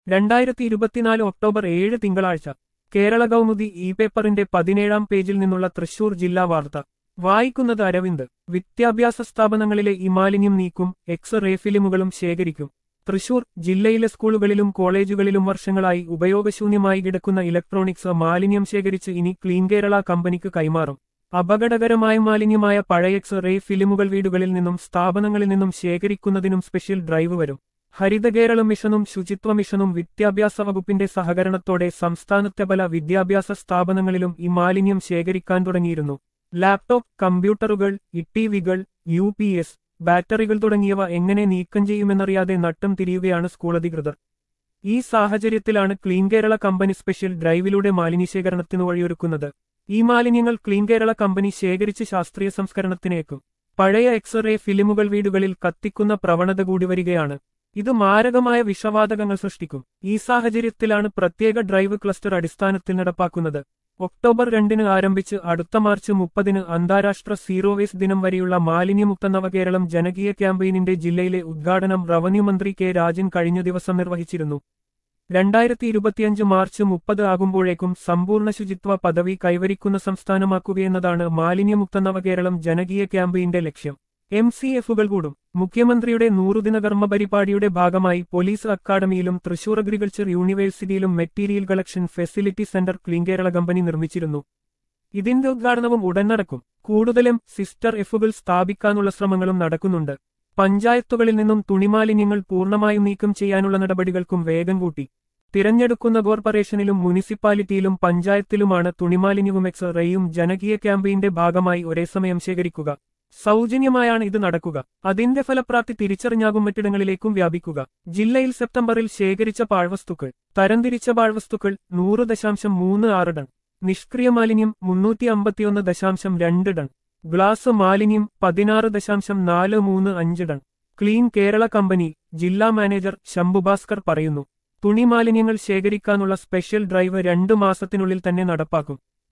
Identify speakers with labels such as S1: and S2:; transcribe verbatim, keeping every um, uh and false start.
S1: രണ്ടായിരത്തി ഇരുപത്തിനാല് ഒക്ടോബർ ഏഴ് തിങ്കളാഴ്ച കേരള കൗമുദി ഇ പേപ്പറിന്റെ പതിനേഴാം പേജിൽ നിന്നുള്ള തൃശൂർ ജില്ലാ വാർത്ത വായിക്കുന്നത് അരവിന്ദ്. വിദ്യാഭ്യാസ സ്ഥാപനങ്ങളിലെ ഇമാലിന്യം നീക്കും, എക്സ് റേ ഫിലിമുകളും ശേഖരിക്കും. തൃശൂർ ജില്ലയിലെ സ്കൂളുകളിലും കോളേജുകളിലും വർഷങ്ങളായി ഉപയോഗശൂന്യമായി കിടക്കുന്ന ഇലക്ട്രോണിക്സ് മാലിന്യം ശേഖരിച്ച് ഇനി ക്ലീൻ കേരള കമ്പനിക്ക് കൈമാറും. അപകടകരമായ മാലിന്യമായ പഴയ എക്സ് റേ ഫിലിമുകൾ വീടുകളിൽ നിന്നും സ്ഥാപനങ്ങളിൽ നിന്നും ശേഖരിക്കുന്നതിനും സ്പെഷ്യൽ ഡ്രൈവ് വരും. ഹരിതകേരളം മിഷനും ശുചിത്വ മിഷനും വിദ്യാഭ്യാസ വകുപ്പിന്റെ സഹകരണത്തോടെ സംസ്ഥാനത്തെ പല വിദ്യാഭ്യാസ സ്ഥാപനങ്ങളിലും ഈ മാലിന്യം ശേഖരിക്കാൻ തുടങ്ങിയിരുന്നു. ലാപ്ടോപ്പ്, കമ്പ്യൂട്ടറുകൾ, ഇടിവികൾ, യു പി എസ്, ബാറ്ററികൾ തുടങ്ങിയവ എങ്ങനെ നീക്കം ചെയ്യുമെന്നറിയാതെ നട്ടം തിരിയുകയാണ് സ്കൂളധികൃതർ. ഈ സാഹചര്യത്തിലാണ് ക്ലീൻ കേരള കമ്പനി സ്പെഷ്യൽ ഡ്രൈവിലൂടെ മാലിന്യശേഖരണത്തിനു വഴിയൊരുക്കുന്നത്. ഈ മാലിന്യങ്ങൾ ക്ലീൻ കേരള കമ്പനി ശേഖരിച്ച് ശാസ്ത്രീയ സംസ്കരണത്തിനേക്കും. പഴയ എക്സ് റേ ഫിലിമുകൾ വീടുകളിൽ കത്തിക്കുന്ന പ്രവണത കൂടി വരികയാണ്. ഇത് മാരകമായ വിഷവാതകങ്ങൾ സൃഷ്ടിക്കും. ഈ സാഹചര്യത്തിലാണ് പ്രത്യേക ഡ്രൈവ് ക്ലസ്റ്റർ അടിസ്ഥാനത്തിൽ നടപ്പാക്കുന്നത്. ഒക്ടോബർ രണ്ടിന് ആരംഭിച്ച് അടുത്ത മാർച്ച് മുപ്പതിന് അന്താരാഷ്ട്ര സീറോ വേസ്റ്റ് ദിനം വരെയുള്ള മാലിന്യമുക്ത നവകേരളം ജനകീയ ക്യാമ്പയിനിന്റെ ജില്ലയിലെ ഉദ്ഘാടനം റവന്യൂ മന്ത്രി കെ രാജൻ കഴിഞ്ഞ ദിവസം നിർവഹിച്ചിരുന്നു. രണ്ടായിരത്തി ഇരുപത്തിയഞ്ച് മാർച്ച് മുപ്പത് ആകുമ്പോഴേക്കും സമ്പൂർണ്ണ ശുചിത്വ പദവി കൈവരിക്കുന്ന സംസ്ഥാനമാക്കുകയെന്നതാണ് മാലിന്യമുക്ത നവകേരളം ജനകീയ ക്യാമ്പയിന്റെ ലക്ഷ്യം. എം സി എഫുകൾ കൂടും. മുഖ്യമന്ത്രിയുടെ നൂറുദിന കർമ്മ പരിപാടിയുടെ ഭാഗമായി പോലീസ് അക്കാദമിയിലും തൃശൂർ അഗ്രികൾച്ചർ യൂണിവേഴ്സിറ്റിയിലും material collection facility centre clean Kerala company നിർമ്മിച്ചിരുന്നു. ഇതിന്റെ ഉദ്ഘാടനവും ഉടൻ നടക്കും. കൂടുതലും സിസ്റ്റർ എഫുകൾ സ്ഥാപിക്കാനുള്ള ശ്രമങ്ങളും നടക്കുന്നുണ്ട്. പഞ്ചായത്തുകളിൽ നിന്നും തുണിമാലിന്യങ്ങൾ പൂർണ്ണമായും നീക്കം ചെയ്യാനുള്ള നടപടികൾക്കും വേഗം കൂട്ടി. തിരഞ്ഞെടുക്കുന്ന കോർപ്പറേഷനിലും മുനിസിപ്പാലിറ്റിയിലും പഞ്ചായത്തിലുമാണ് തുണിമാലിന്യവും എക്സ് റേയും ജനകീയ ക്യാമ്പയിന്റെ ഭാഗമായി ഒരേസമയം ശേഖരിക്കുക. സൗജന്യമായാണ് ഇത് നടക്കുക. അതിന്റെ ഫലപ്രാപ്തി തിരിച്ചറിഞ്ഞാകും മറ്റിടങ്ങളിലേക്കും വ്യാപിക്കുക. ജില്ലയിൽ സെപ്റ്റംബറിൽ ശേഖരിച്ച പാഴ്വസ്തുക്കൾ തരംതിരിച്ച പാഴ്വസ്തുക്കൾ നൂറ് ദശാംശം മൂന്ന് ആറ് ടൺ, നിഷ്ക്രിയ മാലിന്യം മുന്നൂറ്റി അമ്പത്തിയൊന്ന് ദശാംശം രണ്ട് ടൺ, ഗ്ലാസ് മാലിന്യം പതിനാറ് ദശാംശം നാല് മൂന്ന് അഞ്ച് ടൺ. ക്ലീൻ കേരള കമ്പനി ജില്ലാ മാനേജർ ശംഭുഭാസ്കർ പറയുന്നു. തുണി മാലിന്യങ്ങൾ ശേഖരിക്കാനുള്ള സ്പെഷ്യൽ ഡ്രൈവ് രണ്ടു മാസത്തിനുള്ളിൽ തന്നെ നടപ്പാക്കും.